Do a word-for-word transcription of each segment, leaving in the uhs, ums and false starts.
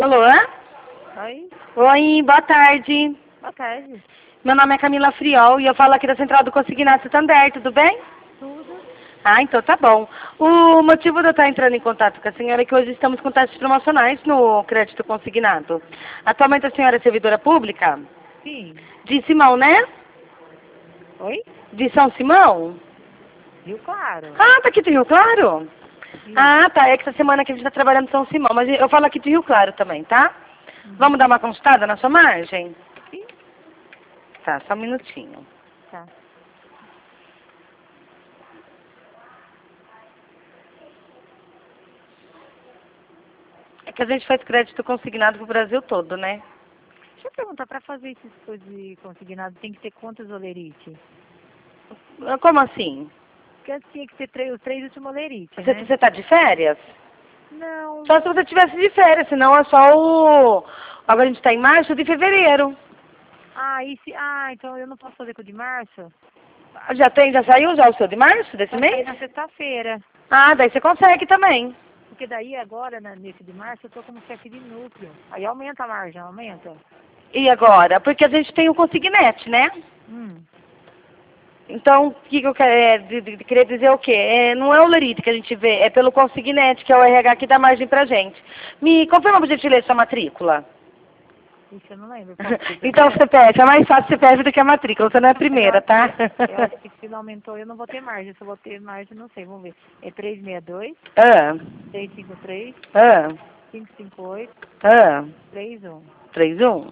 Alô? Oi? Oi, boa tarde. Boa tarde. Meu nome é Camila Friol e eu falo aqui da Central do Consignado Santander, tudo bem? Tudo? Ah, então tá bom. O motivo de eu estar entrando em contato com a senhora é que hoje estamos com taxas promocionais no crédito consignado. Atualmente a senhora é servidora pública? Sim. De Simão, né? Oi? De São Simão? Rio Claro. Ah, tá aqui de Rio Claro? Sim. Ah, tá. É que essa semana que a gente está trabalhando em São Simão, mas eu falo aqui de Rio Claro também, tá? Uhum. Vamos dar uma consultada na sua margem? Sim. Tá, só um minutinho. Tá. É que a gente faz crédito consignado pro Brasil todo, né? Deixa eu perguntar, para fazer esses coisas de consignado, tem que ter quantos olerite? Ah, como assim? Porque tinha que ter três, os três últimos olerite, Você, né? você tá de férias? Não. Só se você tivesse de férias, senão é só o... Agora a gente tá em março, de fevereiro. Ah, e se... ah, então eu não posso fazer com o de março? Já tem, já saiu já o seu de março, desse Vai sair mês? na sexta-feira. Ah, daí você consegue também. Porque daí agora, né, nesse de março, eu tô como chefe de núcleo. Aí aumenta a margem, aumenta? E agora? Porque a gente tem o consignete, né? Hum. Então, o que, que eu quero, é, de, de, de querer dizer o quê? É, não é o lerite que a gente vê, é pelo consignete, que é o R H que dá margem pra gente. Me confirma, por gentileza, sua matrícula. Isso eu não lembro. Posso ter Então, primeiro? você pede, é mais fácil você pede do que a matrícula, você não é a primeira, tá? Eu acho que se não aumentou, eu não vou ter margem. Se eu vou ter margem, não sei. Vamos ver. É três seis dois, Ah, três cinco três, ah, cinco cinco oito, ah, três um. três um.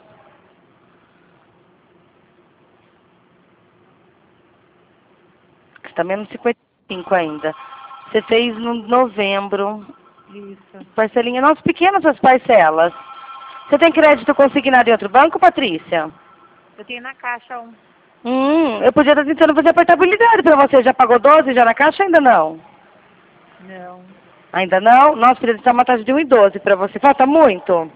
Está menos cinquenta e cinco ainda. Você fez no novembro. Isso. Parcelinha, nossa, pequenas as parcelas. Você tem crédito consignado em outro banco, Patrícia? Eu tenho na caixa um. Hum, eu podia estar tentando fazer a portabilidade para você. Já pagou doze já na caixa? Ainda não? Não. Ainda não? Nossa, queria deixar uma taxa de um e doze para você. Falta muito?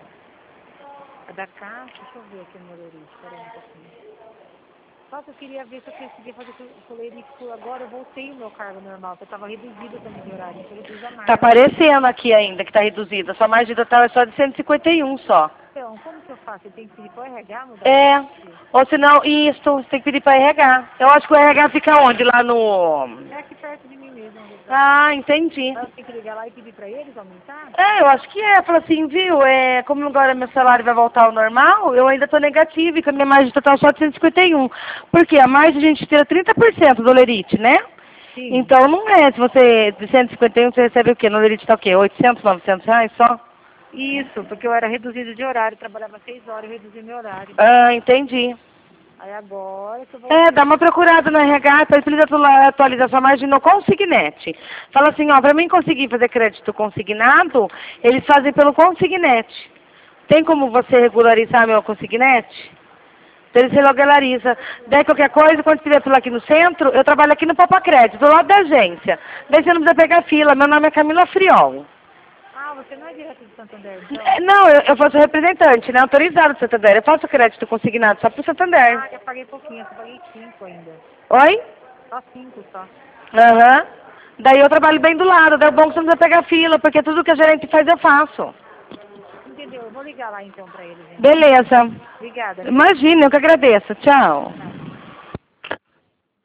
A da caixa, deixa eu ver aqui no meu lerite. Peraí um pouquinho. Nossa, eu queria ver se eu conseguia fazer com o lerite. Agora eu voltei o meu cargo normal, porque eu estava reduzido também de horário. Então eu reduz a Tá margem. aparecendo aqui ainda que tá reduzida. Sua margem total é só de cento e cinquenta e um só. Então, como que eu faço? Eu tenho que pedir para o R H mudar É. o lerite? Ou senão, isso, você tem que pedir para R H. Eu acho que o R H fica onde? Lá no... É aqui perto de mim mesmo. Onde eu tô. Ah, entendi. Então, eu tenho que ligar lá e pedir para eles aumentar? É, eu acho que é. Falou assim, viu, é, como agora meu salário vai voltar ao normal, eu ainda estou negativa e com a minha margem total só de cento e cinquenta e um. Porque a margem a gente tira trinta por cento do lerite, né? Sim. Então não é, se você, de cento e cinquenta e um, você recebe o quê? No lerite tá o quê? oitocentos, novecentos reais só? Isso, porque eu era reduzido de horário, trabalhava seis horas, eu reduzi meu horário. Ah, entendi. Aí agora que eu vou... É, dá uma procurada no R H, para eles atualizar sua margem no consignete. Fala assim, ó, para mim conseguir fazer crédito consignado, eles fazem pelo consignete. Tem como você regularizar meu consignete? Então eles regularizam. Daí qualquer coisa, quando estiver por aqui no centro, eu trabalho aqui no Papa Crédito, do lado da agência. Daí você não precisa pegar fila. Meu nome é Camila Friol. Ah, você não é direto de Santander, então? É, não, eu, eu faço representante, né? Autorizado do Santander. Eu faço crédito consignado só pro Santander. Ah, já paguei pouquinho, eu só paguei cinco ainda. Oi? Só cinco, só. Aham. Daí eu trabalho bem do lado. Daí é bom que você não precisa pegar fila, porque tudo que a gerente faz eu faço. Entendeu? Eu vou ligar lá então pra eles. Então. Beleza. Obrigada. Imagina, eu que agradeço. Tchau.